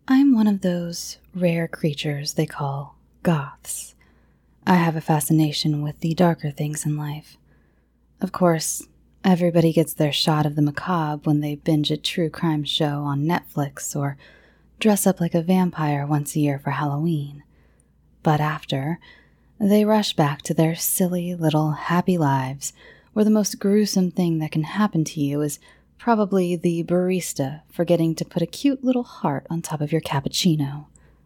I'm one of those rare creatures they call goths. I have a fascination with the darker things in life. Of course, everybody gets their shot of the macabre when they binge a true crime show on Netflix or dress up like a vampire once a year for Halloween. But after, they rush back to their silly little happy lives where the most gruesome thing that can happen to you is probably the barista forgetting to put a cute little heart on top of your cappuccino.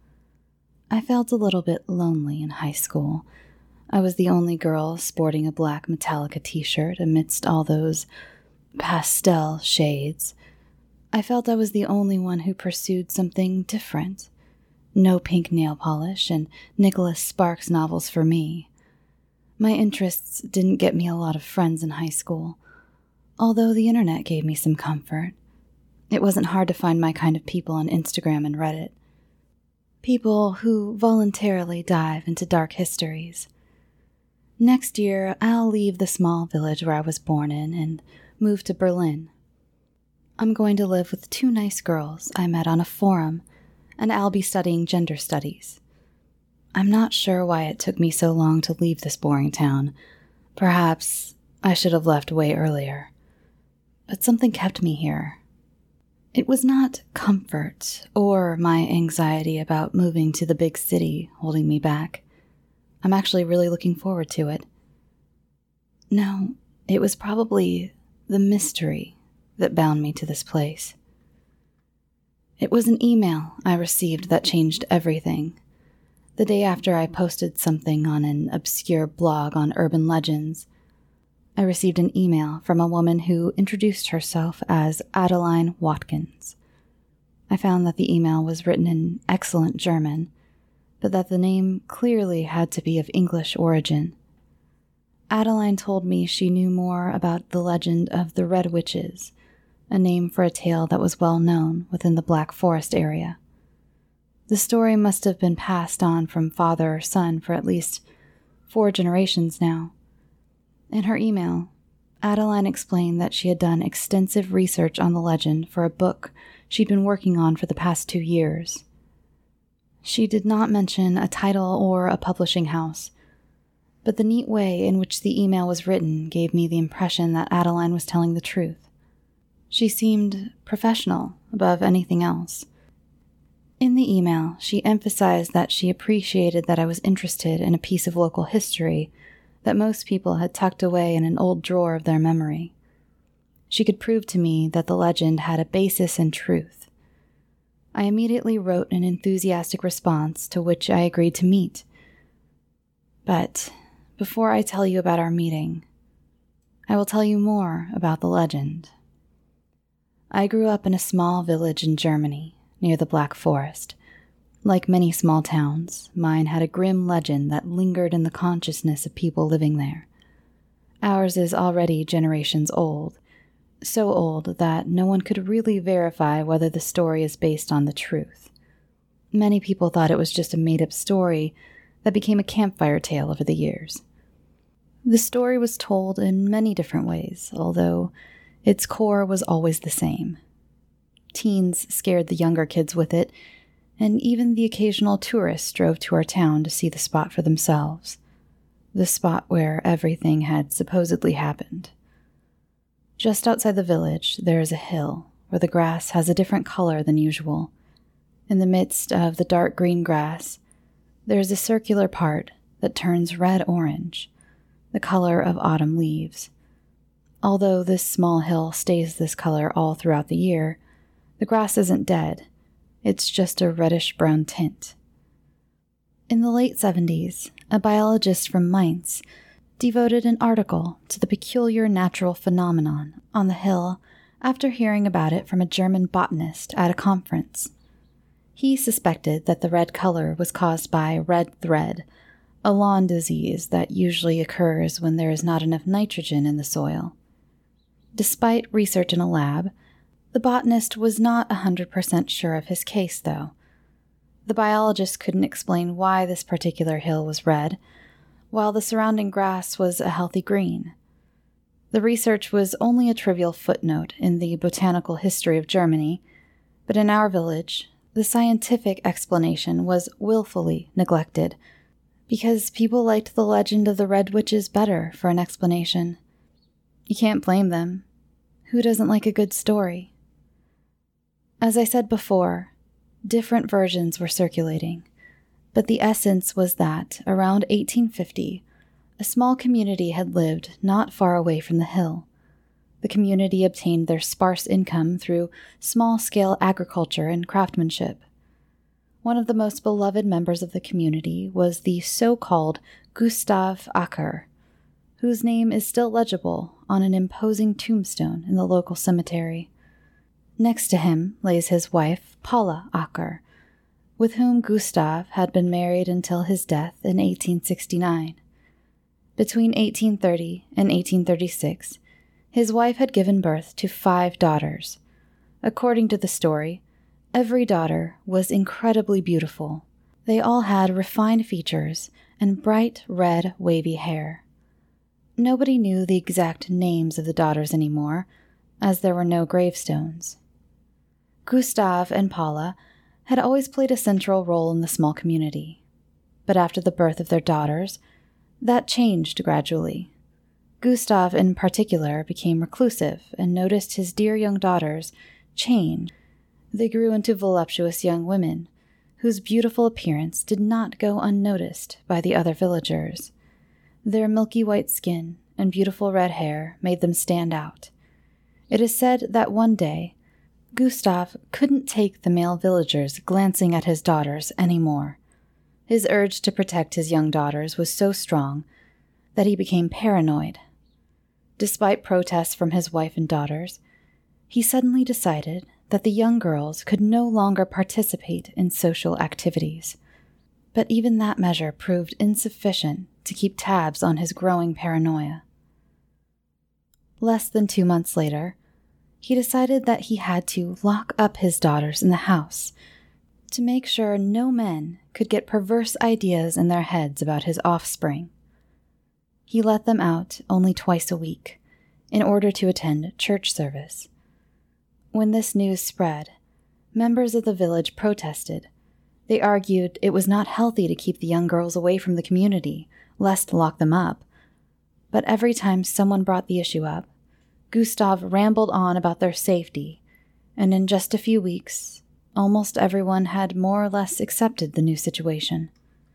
I felt a little bit lonely in high school. I was the only girl sporting a black Metallica t-shirt amidst all those pastel shades. I felt I was the only one who pursued something different. No pink nail polish and Nicholas Sparks novels for me. My interests didn't get me a lot of friends in high school, although the internet gave me some comfort. It wasn't hard to find my kind of people on Instagram and Reddit. People who voluntarily dive into dark histories. Next year, I'll leave the small village where I was born in and move to Berlin. I'm going to live with two nice girls I met on a forum, and I'll be studying gender studies. I'm not sure why it took me so long to leave this boring town. Perhaps I should have left way earlier. But something kept me here. It was not comfort or my anxiety about moving to the big city holding me back. I'm actually really looking forward to it. No, it was probably the mystery that bound me to this place. It was an email I received that changed everything. The day after I posted something on an obscure blog on urban legends, I received an email from a woman who introduced herself as Adeline Watkins. I found that the email was written in excellent German, but that the name clearly had to be of English origin. Adeline told me she knew more about the legend of the Red Witches, a name for a tale that was well known within the Black Forest area. The story must have been passed on from father or son for at least 4 generations now. In her email, Adeline explained that she had done extensive research on the legend for a book she'd been working on for the past 2 years. She did not mention a title or a publishing house, but the neat way in which the email was written gave me the impression that Adeline was telling the truth. She seemed professional above anything else. In the email, she emphasized that she appreciated that I was interested in a piece of local history that most people had tucked away in an old drawer of their memory. She could prove to me that the legend had a basis in truth. I immediately wrote an enthusiastic response to which I agreed to meet. But before I tell you about our meeting, I will tell you more about the legend. I grew up in a small village in Germany, near the Black Forest. Like many small towns, mine had a grim legend that lingered in the consciousness of people living there. Ours is already generations old, so old that no one could really verify whether the story is based on the truth. Many people thought it was just a made-up story that became a campfire tale over the years. The story was told in many different ways, although its core was always the same. Teens scared the younger kids with it, and even the occasional tourists drove to our town to see the spot for themselves, the spot where everything had supposedly happened. Just outside the village, there is a hill where the grass has a different color than usual. In the midst of the dark green grass, there is a circular part that turns red-orange, the color of autumn leaves. Although this small hill stays this color all throughout the year, the grass isn't dead. It's just a reddish-brown tint. In the late 70s, a biologist from Mainz devoted an article to the peculiar natural phenomenon on the hill after hearing about it from a German botanist at a conference. He suspected that the red color was caused by red thread, a lawn disease that usually occurs when there is not enough nitrogen in the soil. Despite research in a lab, the botanist was not 100% sure of his case, though. The biologist couldn't explain why this particular hill was red, while the surrounding grass was a healthy green. The research was only a trivial footnote in the botanical history of Germany, but in our village, The scientific explanation was willfully neglected, because people liked the legend of the Red Witches better for an explanation. You can't blame them. Who doesn't like a good story? As I said before, different versions were circulating, but the essence was that, around 1850, a small community had lived not far away from the hill. The community obtained their sparse income through small-scale agriculture and craftsmanship. One of the most beloved members of the community was the so-called Gustav Acker, whose name is still legible on an imposing tombstone in the local cemetery. Next to him lays his wife, Paula Acker, with whom Gustav had been married until his death in 1869. Between 1830 and 1836, his wife had given birth to 5 daughters. According to the story, every daughter was incredibly beautiful. They all had refined features and bright red wavy hair. Nobody knew the exact names of the daughters anymore, as there were no gravestones. Gustav and Paula had always played a central role in the small community, but after the birth of their daughters, that changed gradually. Gustav in particular became reclusive and noticed his dear young daughters change. They grew into voluptuous young women, whose beautiful appearance did not go unnoticed by the other villagers. Their milky white skin and beautiful red hair made them stand out. It is said that one day, Gustav couldn't take the male villagers glancing at his daughters anymore. His urge to protect his young daughters was so strong that he became paranoid. Despite protests from his wife and daughters, he suddenly decided that the young girls could no longer participate in social activities. But even that measure proved insufficient to keep tabs on his growing paranoia. Less than 2 months later, he decided that he had to lock up his daughters in the house to make sure no men could get perverse ideas in their heads about his offspring. He let them out only twice a week in order to attend church service. When this news spread, members of the village protested. They argued it was not healthy to keep the young girls away from the community, lest lock them up. But every time someone brought the issue up, Gustav rambled on about their safety, and in just a few weeks, almost everyone had more or less accepted the new situation.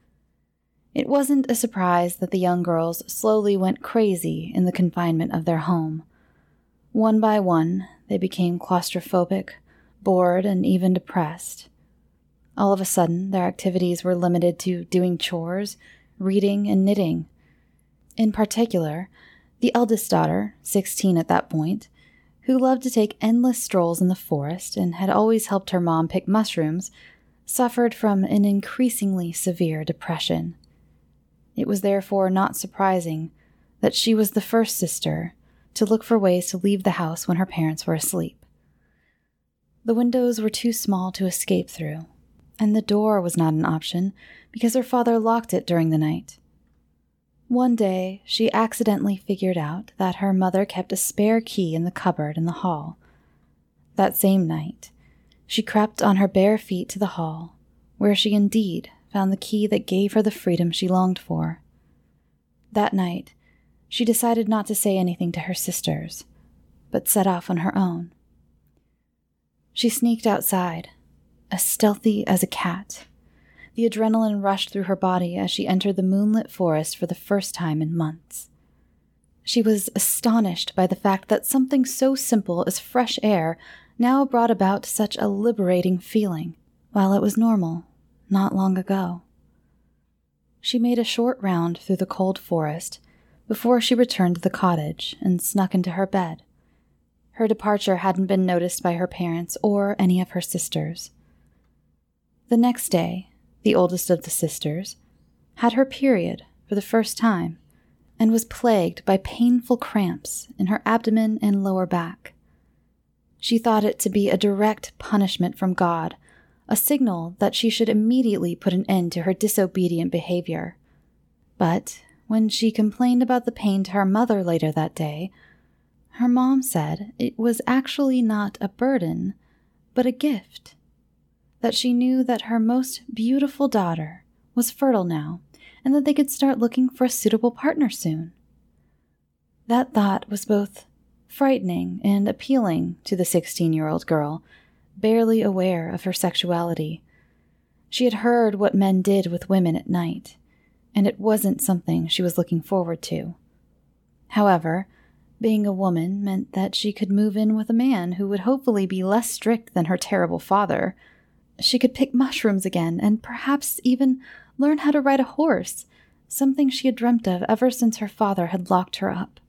It wasn't a surprise that the young girls slowly went crazy in the confinement of their home. One by one, they became claustrophobic, bored, and even depressed. All of a sudden, their activities were limited to doing chores, reading, and knitting. In particular, the eldest daughter, 16 at that point, who loved to take endless strolls in the forest and had always helped her mom pick mushrooms, suffered from an increasingly severe depression. It was therefore not surprising that she was the first sister to look for ways to leave the house when her parents were asleep. The windows were too small to escape through, and the door was not an option because her father locked it during the night. One day, she accidentally figured out that her mother kept a spare key in the cupboard in the hall. That same night, she crept on her bare feet to the hall, where she indeed found the key that gave her the freedom she longed for. That night, she decided not to say anything to her sisters, but set off on her own. She sneaked outside, as stealthy as a cat. The adrenaline rushed through her body as she entered the moonlit forest for the first time in months. She was astonished by the fact that something so simple as fresh air now brought about such a liberating feeling, while it was normal not long ago. She made a short round through the cold forest before she returned to the cottage and snuck into her bed. Her departure hadn't been noticed by her parents or any of her sisters. The next day, the oldest of the sisters, had her period for the first time and was plagued by painful cramps in her abdomen and lower back. She thought it to be a direct punishment from God, a signal that she should immediately put an end to her disobedient behavior. But when she complained about the pain to her mother later that day, her mom said it was actually not a burden, but a gift. that she knew that her most beautiful daughter was fertile now and that they could start looking for a suitable partner soon. That thought was both frightening and appealing to the 16-year-old girl, barely aware of her sexuality. She had heard what men did with women at night, and it wasn't something she was looking forward to. However, being a woman meant that she could move in with a man who would hopefully be less strict than her terrible father. She could pick mushrooms again and perhaps even learn how to ride a horse, something she had dreamt of ever since her father had locked her up.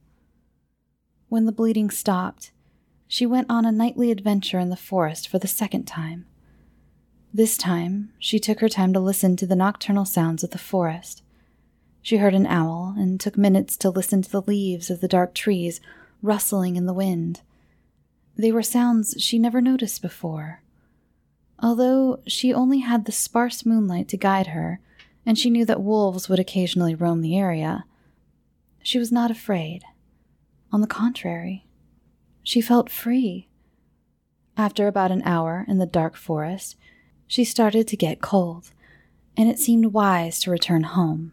When the bleeding stopped, she went on a nightly adventure in the forest for the second time. This time, she took her time to listen to the nocturnal sounds of the forest. She heard an owl and took minutes to listen to the leaves of the dark trees rustling in the wind. They were sounds she never noticed before. Although she only had the sparse moonlight to guide her, and she knew that wolves would occasionally roam the area, she was not afraid. On the contrary, she felt free. After about an hour in the dark forest, she started to get cold, and it seemed wise to return home.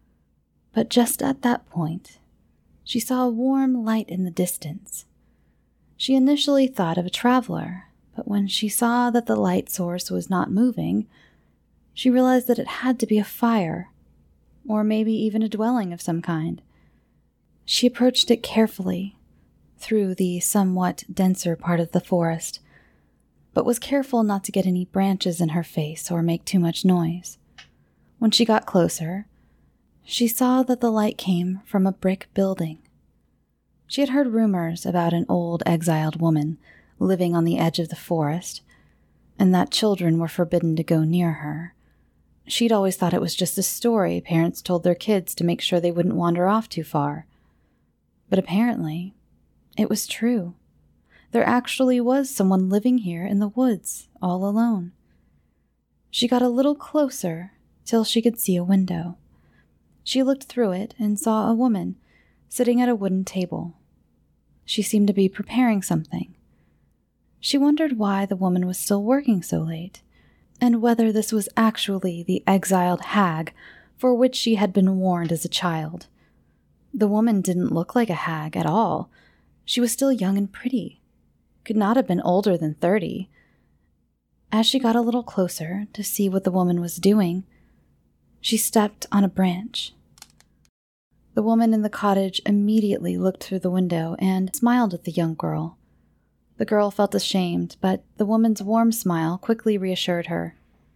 But just at that point, she saw a warm light in the distance. She initially thought of a traveler, but when she saw that the light source was not moving, she realized that it had to be a fire, or maybe even a dwelling of some kind. She approached it carefully, through the somewhat denser part of the forest, but was careful not to get any branches in her face or make too much noise. When she got closer, she saw that the light came from a brick building. She had heard rumors about an old exiled woman living on the edge of the forest, and that children were forbidden to go near her. She'd always thought it was just a story parents told their kids to make sure they wouldn't wander off too far. But apparently, it was true. There actually was someone living here in the woods, all alone. She got a little closer till she could see a window. She looked through it and saw a woman sitting at a wooden table. She seemed to be preparing something. She wondered why the woman was still working so late, and whether this was actually the exiled hag for which she had been warned as a child. The woman didn't look like a hag at all. She was still young and pretty. Could not have been older than 30. As she got a little closer to see what the woman was doing, she stepped on a branch. The woman in the cottage immediately looked through the window and smiled at the young girl. The girl felt ashamed, but the woman's warm smile quickly reassured her.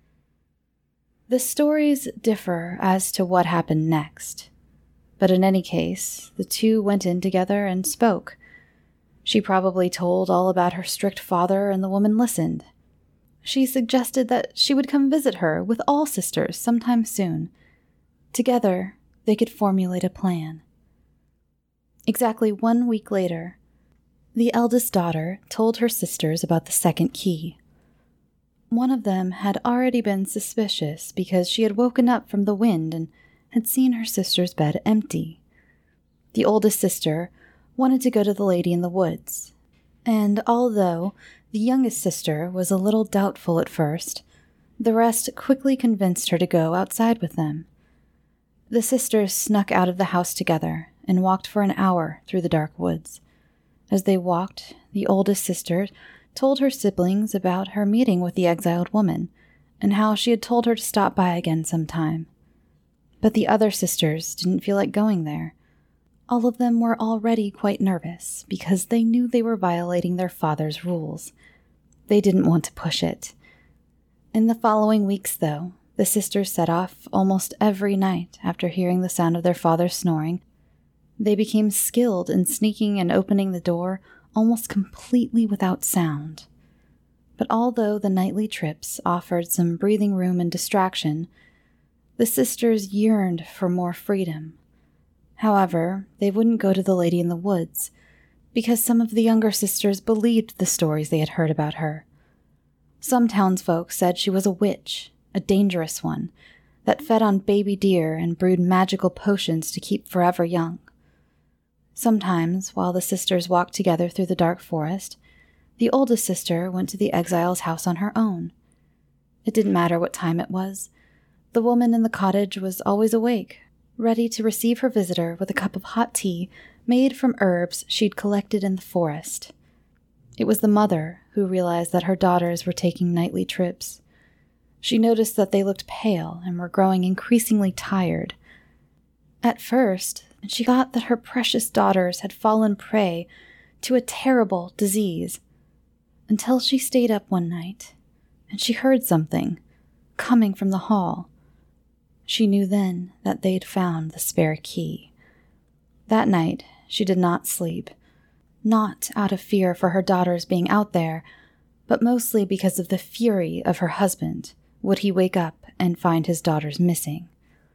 The stories differ as to what happened next, but in any case, the two went in together and spoke. She probably told all about her strict father, and the woman listened. She suggested that she would come visit her with all sisters sometime soon. Together, they could formulate a plan. Exactly 1 week later, the eldest daughter told her sisters about the second key. One of them had already been suspicious because she had woken up from the wind and had seen her sister's bed empty. The oldest sister wanted to go to the lady in the woods, and although the youngest sister was a little doubtful at first, the rest quickly convinced her to go outside with them. The sisters snuck out of the house together and walked for an hour through the dark woods. As they walked, the oldest sister told her siblings about her meeting with the exiled woman and how she had told her to stop by again sometime. But the other sisters didn't feel like going there. All of them were already quite nervous because they knew they were violating their father's rules. They didn't want to push it. In the following weeks, though, the sisters set off almost every night after hearing the sound of their father snoring. They became skilled in sneaking and opening the door almost completely without sound. But although the nightly trips offered some breathing room and distraction, the sisters yearned for more freedom. However, they wouldn't go to the lady in the woods, because some of the younger sisters believed the stories they had heard about her. Some townsfolk said she was a witch, a dangerous one, that fed on baby deer and brewed magical potions to keep forever young. Sometimes, while the sisters walked together through the dark forest, the oldest sister went to the exile's house on her own. It didn't matter what time it was. The woman in the cottage was always awake, ready to receive her visitor with a cup of hot tea made from herbs she'd collected in the forest. It was the mother who realized that her daughters were taking nightly trips. She noticed that they looked pale and were growing increasingly tired. At first, she thought that her precious daughters had fallen prey to a terrible disease, until she stayed up one night and she heard something coming from the hall. She knew then that they'd found the spare key. That night, she did not sleep, not out of fear for her daughters being out there, but mostly because of the fury of her husband. Would he wake up and find his daughters missing?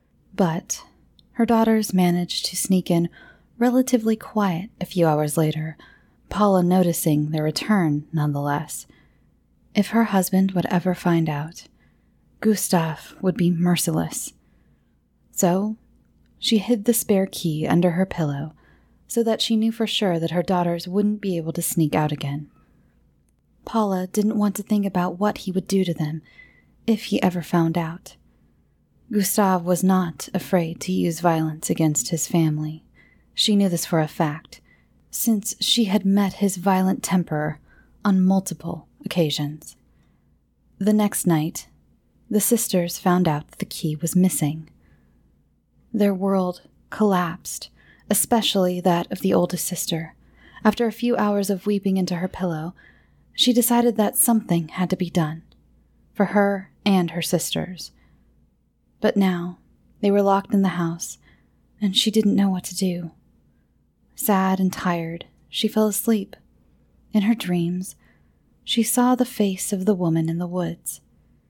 But her daughters managed to sneak in relatively quiet a few hours later, Paula noticing their return nonetheless. If her husband would ever find out, Gustav would be merciless. So, she hid the spare key under her pillow so that she knew for sure that her daughters wouldn't be able to sneak out again. Paula didn't want to think about what he would do to them if he ever found out. Gustav was not afraid to use violence against his family. She knew this for a fact, since she had met his violent temper on multiple occasions. The next night, the sisters found out that the key was missing. Their world collapsed, especially that of the oldest sister. After a few hours of weeping into her pillow, she decided that something had to be done, for her and her sisters. But now, they were locked in the house, and she didn't know what to do. Sad and tired, she fell asleep. In her dreams, she saw the face of the woman in the woods.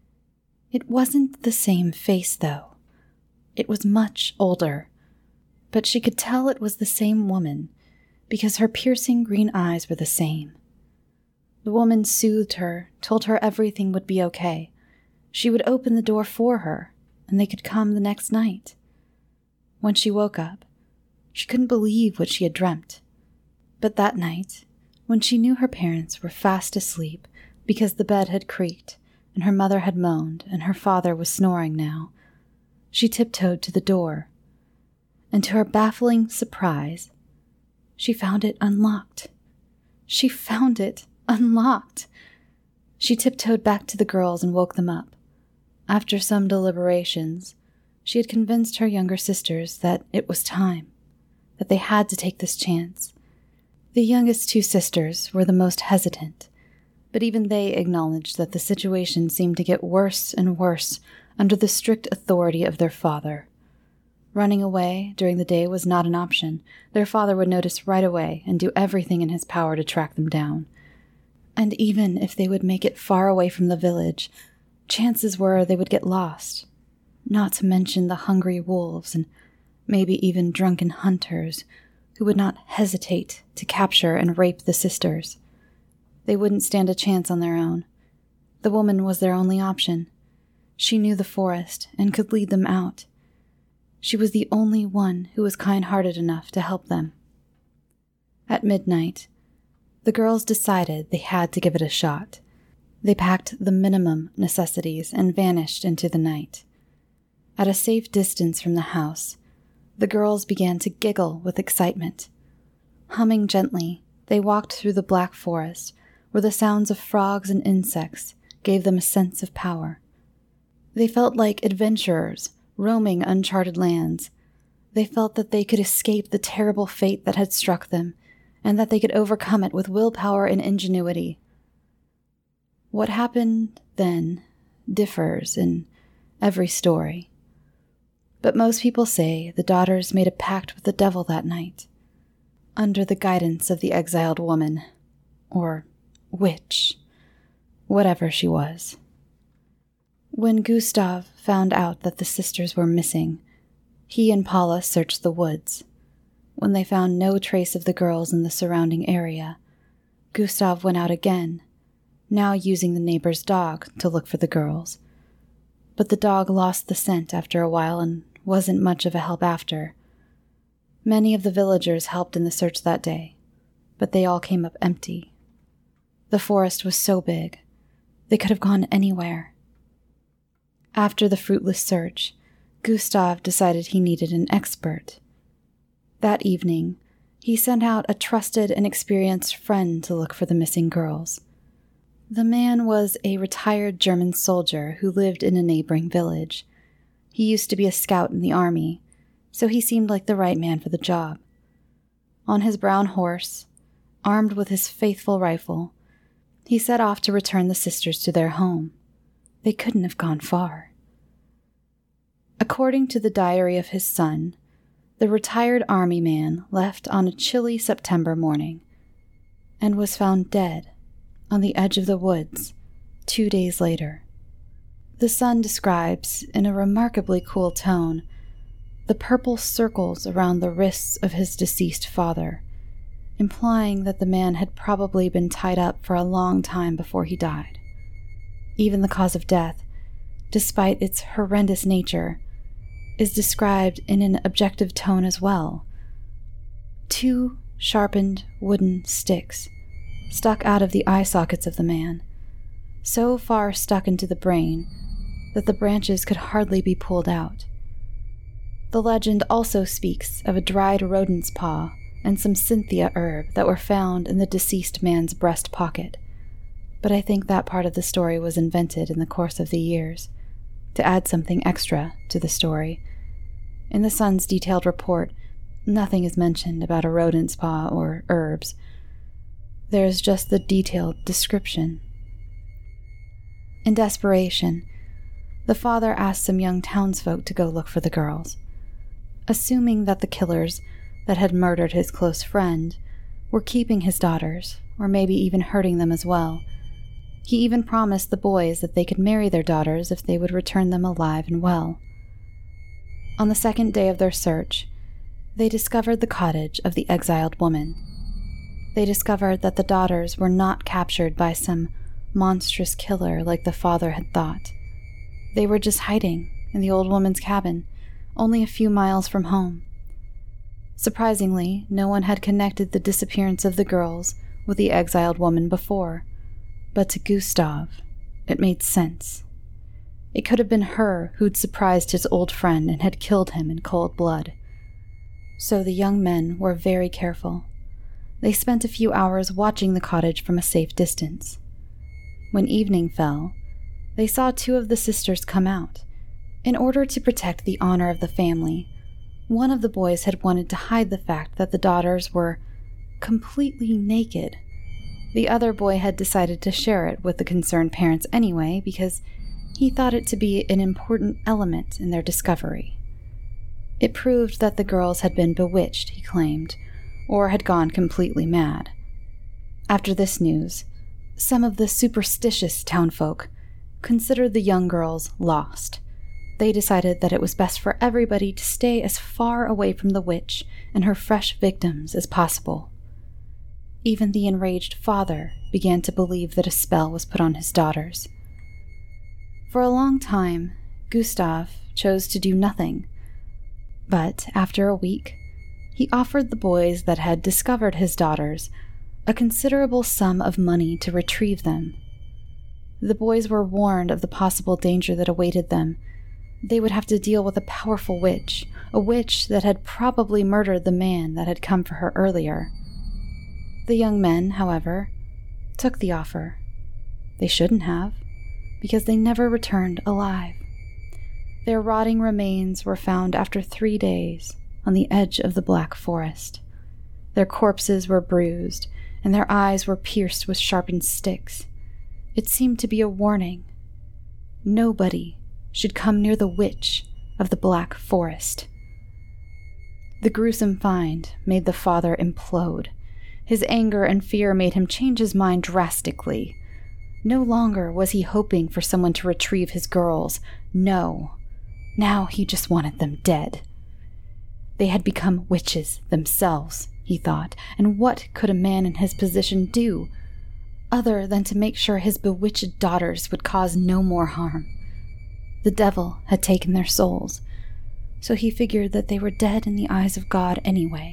It wasn't the same face, though. It was much older, but she could tell it was the same woman because her piercing green eyes were the same. The woman soothed her, told her everything would be okay. She would open the door for her, and they could come the next night. When she woke up, she couldn't believe what she had dreamt. But that night, when she knew her parents were fast asleep because the bed had creaked and her mother had moaned and her father was snoring now, she tiptoed to the door, and to her baffling surprise, she found it unlocked. She found it unlocked. She tiptoed back to the girls and woke them up. After some deliberations, she had convinced her younger sisters that it was time, that they had to take this chance. The youngest two sisters were the most hesitant, but even they acknowledged that the situation seemed to get worse and worse under the strict authority of their father. Running away during the day was not an option. Their father would notice right away and do everything in his power to track them down. And even if they would make it far away from the village, chances were they would get lost, not to mention the hungry wolves and maybe even drunken hunters who would not hesitate to capture and rape the sisters. They wouldn't stand a chance on their own. The woman was their only option. She knew the forest and could lead them out. She was the only one who was kind-hearted enough to help them. At midnight, the girls decided they had to give it a shot. They packed the minimum necessities and vanished into the night. At a safe distance from the house, the girls began to giggle with excitement. Humming gently, they walked through the black forest, where the sounds of frogs and insects gave them a sense of power. They felt like adventurers roaming uncharted lands. They felt that they could escape the terrible fate that had struck them, and that they could overcome it with willpower and ingenuity. What happened then differs in every story. But most people say the daughters made a pact with the devil that night, under the guidance of the exiled woman, or witch, whatever she was. When Gustav found out that the sisters were missing, he and Paula searched the woods. When they found no trace of the girls in the surrounding area, Gustav went out again, now using the neighbor's dog to look for the girls. But the dog lost the scent after a while and wasn't much of a help after. Many of the villagers helped in the search that day, but they all came up empty. The forest was so big, they could have gone anywhere. After the fruitless search, Gustav decided he needed an expert. That evening, he sent out a trusted and experienced friend to look for the missing girls. The man was a retired German soldier who lived in a neighboring village. He used to be a scout in the army, so he seemed like the right man for the job. On his brown horse, armed with his faithful rifle, he set off to return the sisters to their home. They couldn't have gone far. According to the diary of his son, the retired army man left on a chilly September morning and was found dead on the edge of the woods 2 days later. The son describes, in a remarkably cool tone, the purple circles around the wrists of his deceased father, implying that the man had probably been tied up for a long time before he died. Even the cause of death, despite its horrendous nature, is described in an objective tone as well. 2 sharpened wooden sticks stuck out of the eye sockets of the man, so far stuck into the brain that the branches could hardly be pulled out. The legend also speaks of a dried rodent's paw and some Cynthia herb that were found in the deceased man's breast pocket, but I think that part of the story was invented in the course of the years, to add something extra to the story. In the son's detailed report, nothing is mentioned about a rodent's paw or herbs. There is just the detailed description. In desperation, the father asked some young townsfolk to go look for the girls. Assuming that the killers that had murdered his close friend were keeping his daughters, or maybe even hurting them as well, he even promised the boys that they could marry their daughters if they would return them alive and well. On the second day of their search, they discovered the cottage of the exiled woman. They discovered that the daughters were not captured by some monstrous killer like the father had thought. They were just hiding in the old woman's cabin, only a few miles from home. Surprisingly, no one had connected the disappearance of the girls with the exiled woman before, but to Gustav, it made sense. It could have been her who'd surprised his old friend and had killed him in cold blood. So the young men were very careful. They spent a few hours watching the cottage from a safe distance. When evening fell, they saw 2 of the sisters come out. In order to protect the honor of the family, one of the boys had wanted to hide the fact that the daughters were completely naked. The other boy had decided to share it with the concerned parents anyway because he thought it to be an important element in their discovery. It proved that the girls had been bewitched, he claimed, or had gone completely mad. After this news, some of the superstitious townfolk considered the young girls lost. They decided that it was best for everybody to stay as far away from the witch and her fresh victims as possible. Even the enraged father began to believe that a spell was put on his daughters. For a long time, Gustav chose to do nothing, but after a week, he offered the boys that had discovered his daughters a considerable sum of money to retrieve them. The boys were warned of the possible danger that awaited them. They would have to deal with a powerful witch, a witch that had probably murdered the man that had come for her earlier. The young men, however, took the offer. They shouldn't have, because they never returned alive. Their rotting remains were found after 3 days on the edge of the Black Forest. Their corpses were bruised, and their eyes were pierced with sharpened sticks. It seemed to be a warning. Nobody should come near the witch of the Black Forest. The gruesome find made the father implode. His anger and fear made him change his mind drastically. No longer was he hoping for someone to retrieve his girls. No. Now he just wanted them dead. They had become witches themselves, he thought, and what could a man in his position do, other than to make sure his bewitched daughters would cause no more harm? The devil had taken their souls, so he figured that they were dead in the eyes of God anyway.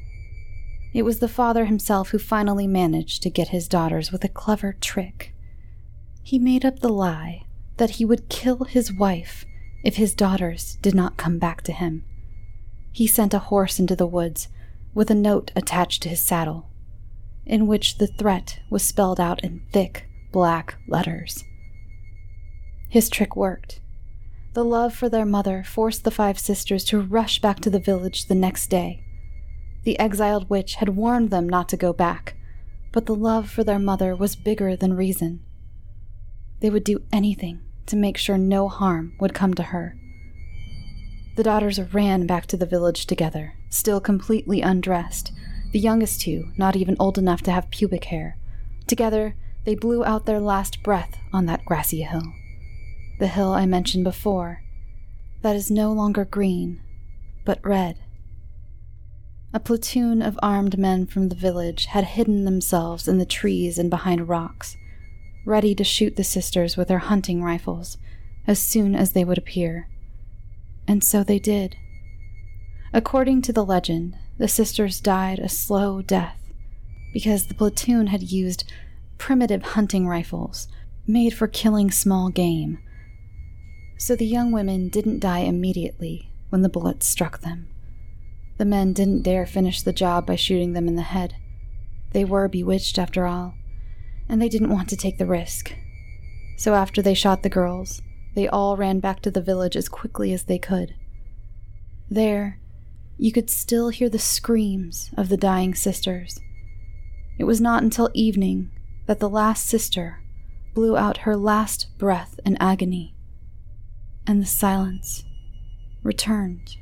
It was the father himself who finally managed to get his daughters with a clever trick. He made up the lie that he would kill his wife if his daughters did not come back to him. He sent a horse into the woods with a note attached to his saddle, in which the threat was spelled out in thick, black letters. His trick worked. The love for their mother forced the 5 sisters to rush back to the village the next day. The exiled witch had warned them not to go back, but the love for their mother was bigger than reason. They would do anything to make sure no harm would come to her. The daughters ran back to the village together, still completely undressed, the youngest 2 not even old enough to have pubic hair. Together, they blew out their last breath on that grassy hill. The hill I mentioned before, that is no longer green, but red. A platoon of armed men from the village had hidden themselves in the trees and behind rocks, ready to shoot the sisters with their hunting rifles as soon as they would appear. And so they did. According to the legend, the sisters died a slow death because the platoon had used primitive hunting rifles made for killing small game. So the young women didn't die immediately when the bullets struck them. The men didn't dare finish the job by shooting them in the head. They were bewitched after all, and they didn't want to take the risk. So after they shot the girls, they all ran back to the village as quickly as they could. There, you could still hear the screams of the dying sisters. It was not until evening that the last sister blew out her last breath in agony, and the silence returned.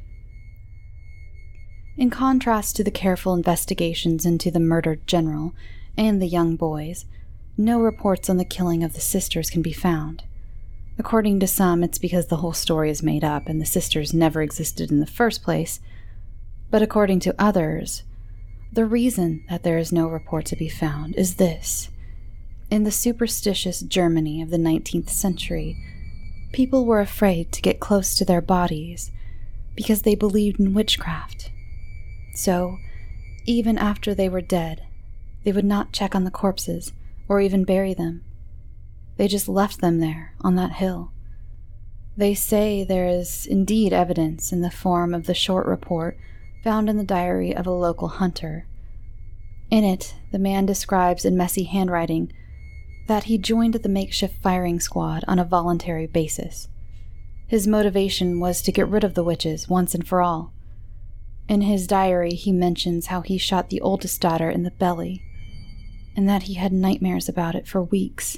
In contrast to the careful investigations into the murdered general and the young boys, no reports on the killing of the sisters can be found. According to some, it's because the whole story is made up and the sisters never existed in the first place. But according to others, the reason that there is no report to be found is this. In the superstitious Germany of the 19th century, people were afraid to get close to their bodies because they believed in witchcraft. So, even after they were dead, they would not check on the corpses or even bury them. They just left them there on that hill. They say there is indeed evidence in the form of the short report found in the diary of a local hunter. In it, the man describes in messy handwriting that he joined the makeshift firing squad on a voluntary basis. His motivation was to get rid of the witches once and for all. In his diary, he mentions how he shot the oldest daughter in the belly, and that he had nightmares about it for weeks.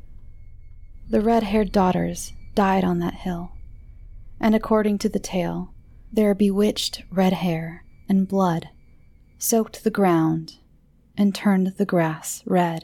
The red-haired daughters died on that hill, and according to the tale, their bewitched red hair and blood soaked the ground and turned the grass red.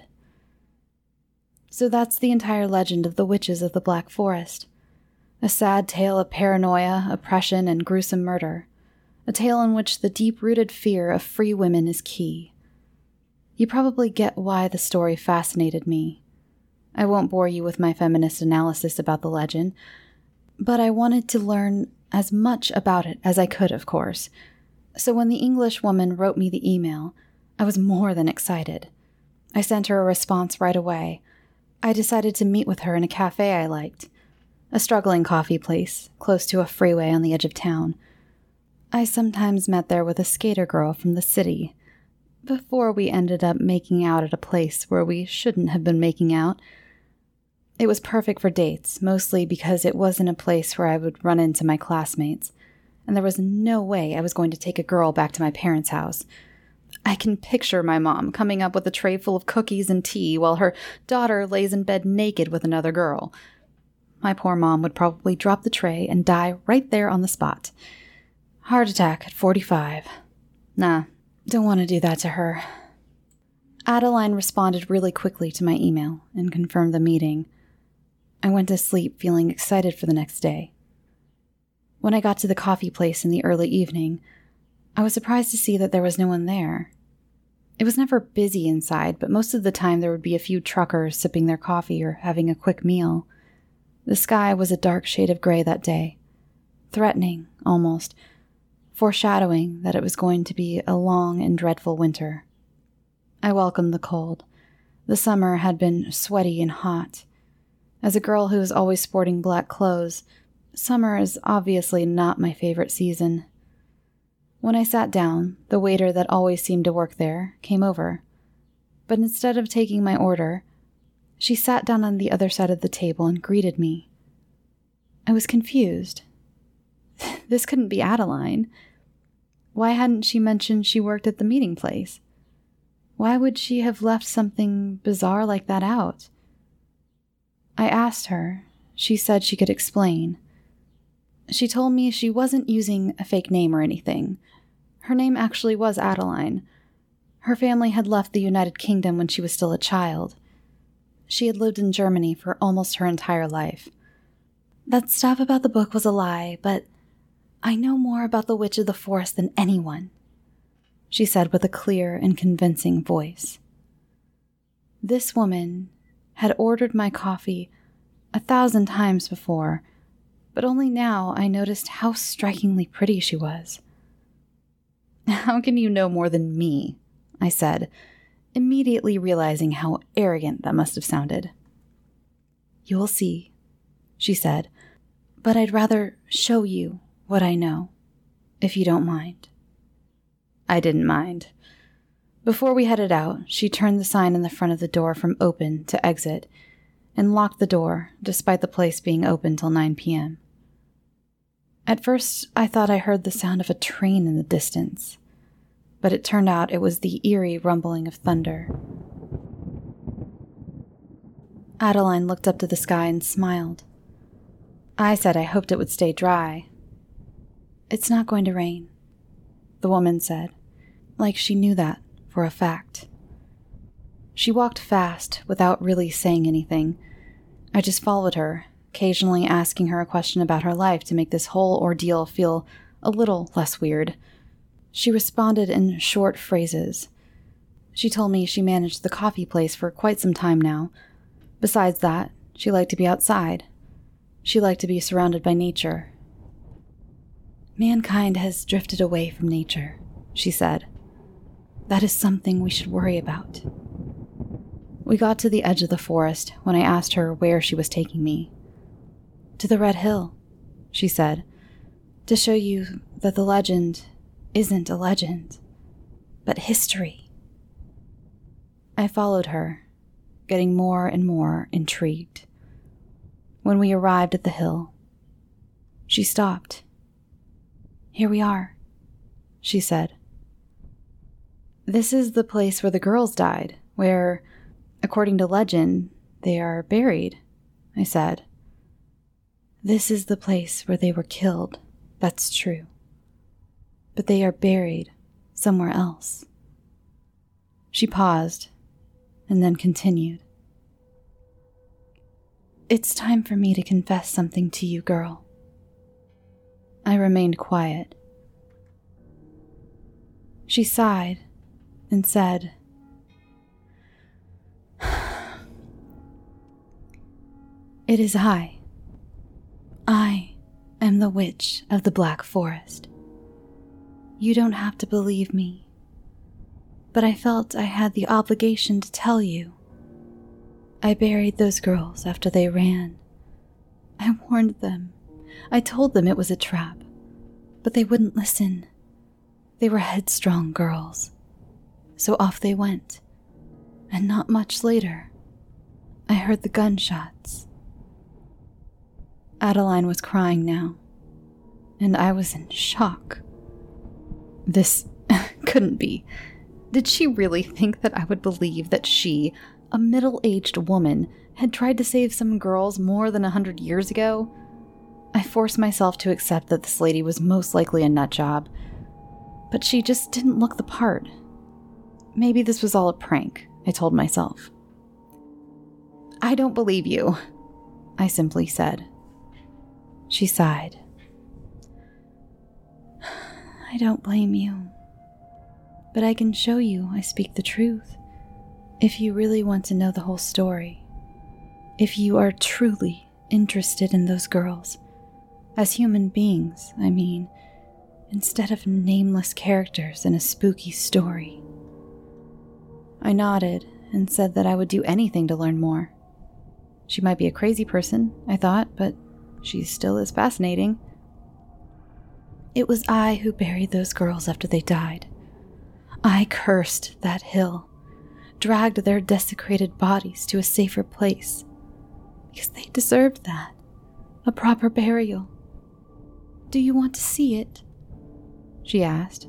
So that's the entire legend of the witches of the Black Forest. A sad tale of paranoia, oppression, and gruesome murder. A tale in which the deep-rooted fear of free women is key. You probably get why the story fascinated me. I won't bore you with my feminist analysis about the legend, but I wanted to learn as much about it as I could, of course. So when the English woman wrote me the email, I was more than excited. I sent her a response right away. I decided to meet with her in a cafe I liked, a struggling coffee place close to a freeway on the edge of town. I sometimes met there with a skater girl from the city, before we ended up making out at a place where we shouldn't have been making out. It was perfect for dates, mostly because it wasn't a place where I would run into my classmates, and there was no way I was going to take a girl back to my parents' house. I can picture my mom coming up with a tray full of cookies and tea while her daughter lays in bed naked with another girl. My poor mom would probably drop the tray and die right there on the spot. Heart attack at 45. Nah, don't want to do that to her. Adeline responded really quickly to my email and confirmed the meeting. I went to sleep feeling excited for the next day. When I got to the coffee place in the early evening, I was surprised to see that there was no one there. It was never busy inside, but most of the time there would be a few truckers sipping their coffee or having a quick meal. The sky was a dark shade of gray that day, threatening, almost, foreshadowing that it was going to be a long and dreadful winter. I welcomed the cold. The summer had been sweaty and hot. As a girl who is always sporting black clothes, summer is obviously not my favorite season. When I sat down, the waiter that always seemed to work there came over. But instead of taking my order, she sat down on the other side of the table and greeted me. I was confused. This couldn't be Adeline. Why hadn't she mentioned she worked at the meeting place? Why would she have left something bizarre like that out? I asked her. She said she could explain. She told me she wasn't using a fake name or anything. Her name actually was Adeline. Her family had left the United Kingdom when she was still a child. She had lived in Germany for almost her entire life. That stuff about the book was a lie, but I know more about the Witch of the Forest than anyone, she said with a clear and convincing voice. This woman had ordered my coffee 1,000 times before, but only now I noticed how strikingly pretty she was. How can you know more than me? I said, immediately realizing how arrogant that must have sounded. You'll see, she said, but I'd rather show you what I know, if you don't mind. I didn't mind. Before we headed out, she turned the sign in the front of the door from open to exit and locked the door, despite the place being open till 9 p.m. At first, I thought I heard the sound of a train in the distance, but it turned out it was the eerie rumbling of thunder. Adeline looked up to the sky and smiled. I said I hoped it would stay dry. It's not going to rain, the woman said, like she knew that for a fact. She walked fast without really saying anything. I just followed her, occasionally asking her a question about her life to make this whole ordeal feel a little less weird. She responded in short phrases. She told me she managed the coffee place for quite some time now. Besides that, she liked to be outside. She liked to be surrounded by nature. Mankind has drifted away from nature, she said. That is something we should worry about. We got to the edge of the forest when I asked her where she was taking me. To the Red Hill, she said, to show you that the legend isn't a legend, but history. I followed her, getting more and more intrigued. When we arrived at the hill, she stopped. Here we are, she said. This is the place where the girls died, where, according to legend, they are buried, I said. This is the place where they were killed, that's true. But they are buried somewhere else. She paused, and then continued. It's time for me to confess something to you, girl. I remained quiet. She sighed and said, It is I. I am the Witch of the Black Forest. You don't have to believe me, but I felt I had the obligation to tell you. I buried those girls after they ran. I warned them. I told them it was a trap, but they wouldn't listen. They were headstrong girls. So off they went, and not much later, I heard the gunshots. Adeline was crying now, and I was in shock. This couldn't be. Did she really think that I would believe that she, a middle-aged woman, had tried to save some girls more than 100 years ago? I forced myself to accept that this lady was most likely a nutjob, but she just didn't look the part. Maybe this was all a prank, I told myself. I don't believe you, I simply said. She sighed. I don't blame you, but I can show you I speak the truth. If you really want to know the whole story, if you are truly interested in those girls, as human beings, I mean, instead of nameless characters in a spooky story. I nodded and said that I would do anything to learn more. She might be a crazy person, I thought, but she still is fascinating. It was I who buried those girls after they died. I cursed that hill, dragged their desecrated bodies to a safer place, because they deserved that, a proper burial. Do you want to see it? She asked.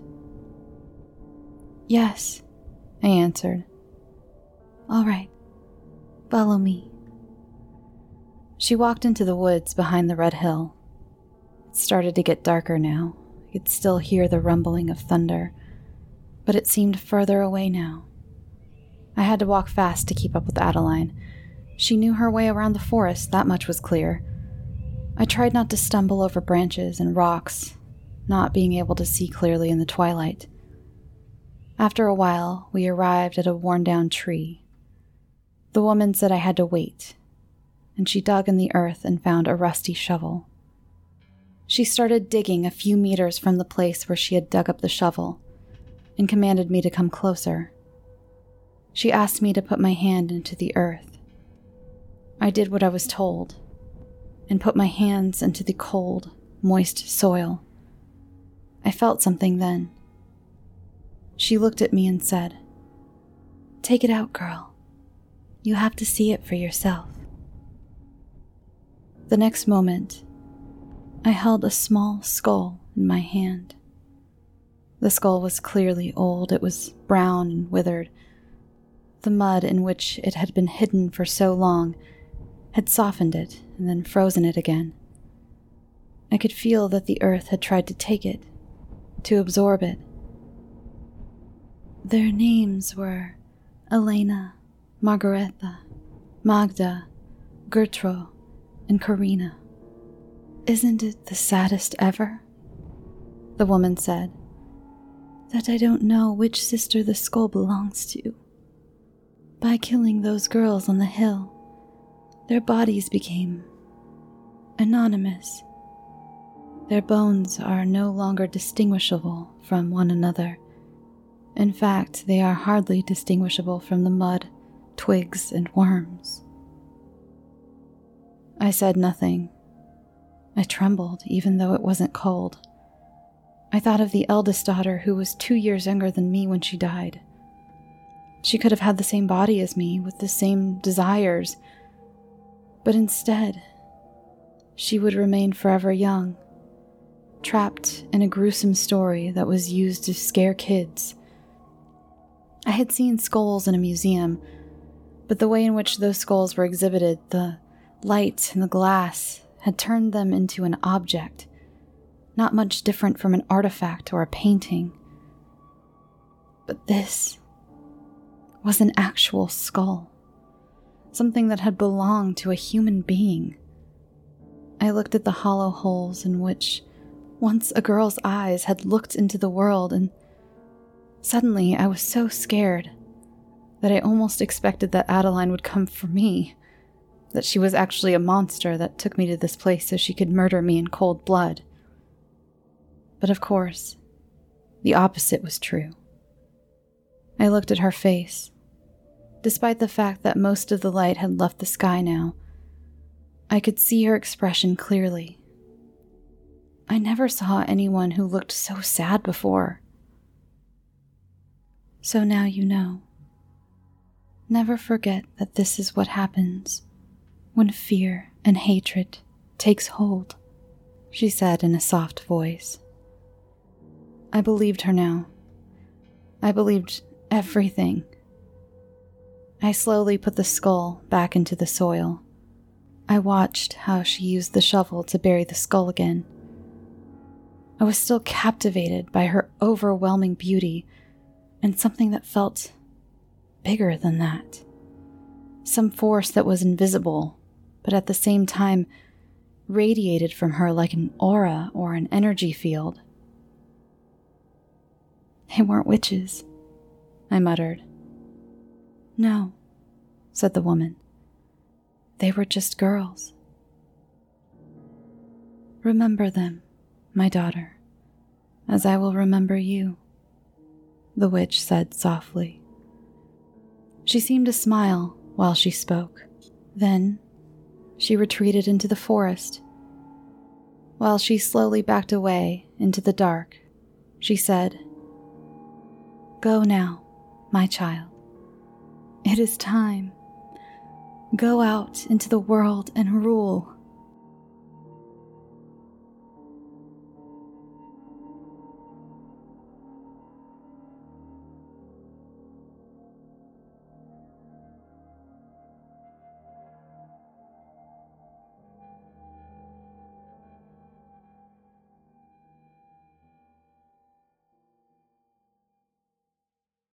Yes, I answered. All right, follow me. She walked into the woods behind the red hill. It started to get darker now. I could still hear the rumbling of thunder, but it seemed further away now. I had to walk fast to keep up with Adeline. She knew her way around the forest, that much was clear. I tried not to stumble over branches and rocks, not being able to see clearly in the twilight. After a while, we arrived at a worn-down tree. The woman said I had to wait, and she dug in the earth and found a rusty shovel. She started digging a few meters from the place where she had dug up the shovel and commanded me to come closer. She asked me to put my hand into the earth. I did what I was told and put my hands into the cold, moist soil. I felt something then. She looked at me and said, "Take it out, girl. You have to see it for yourself." The next moment, I held a small skull in my hand. The skull was clearly old. It was brown and withered. The mud in which it had been hidden for so long had softened it and then frozen it again. I could feel that the earth had tried to take it, to absorb it. Their names were Elena, Margaretha, Magda, Gertrude, and Karina. Isn't it the saddest ever? The woman said, that I don't know which sister the skull belongs to. By killing those girls on the hill, their bodies became anonymous. Their bones are no longer distinguishable from one another. In fact, they are hardly distinguishable from the mud, twigs, and worms. I said nothing. I trembled, even though it wasn't cold. I thought of the eldest daughter, who was 2 years younger than me when she died. She could have had the same body as me, with the same desires, but instead, she would remain forever young, trapped in a gruesome story that was used to scare kids. I had seen skulls in a museum, but the way in which those skulls were exhibited, the light and the glass, had turned them into an object, not much different from an artifact or a painting. But this was an actual skull, something that had belonged to a human being. I looked at the hollow holes in which once a girl's eyes had looked into the world, and suddenly I was so scared that I almost expected that Adeline would come for me, that she was actually a monster that took me to this place so she could murder me in cold blood. But of course, the opposite was true. I looked at her face. Despite the fact that most of the light had left the sky now, I could see her expression clearly. I never saw anyone who looked so sad before. So now you know. Never forget that this is what happens when fear and hatred takes hold, she said in a soft voice. I believed her now. I believed everything. I slowly put the skull back into the soil. I watched how she used the shovel to bury the skull again. I was still captivated by her overwhelming beauty and something that felt bigger than that. Some force that was invisible, but at the same time radiated from her like an aura or an energy field. They weren't witches, I muttered. No, said the woman. They were just girls. Remember them, my daughter, as I will remember you, the witch said softly. She seemed to smile while she spoke. Then, she retreated into the forest. While she slowly backed away into the dark, she said, "Go now, my child. It is time. Go out into the world and rule.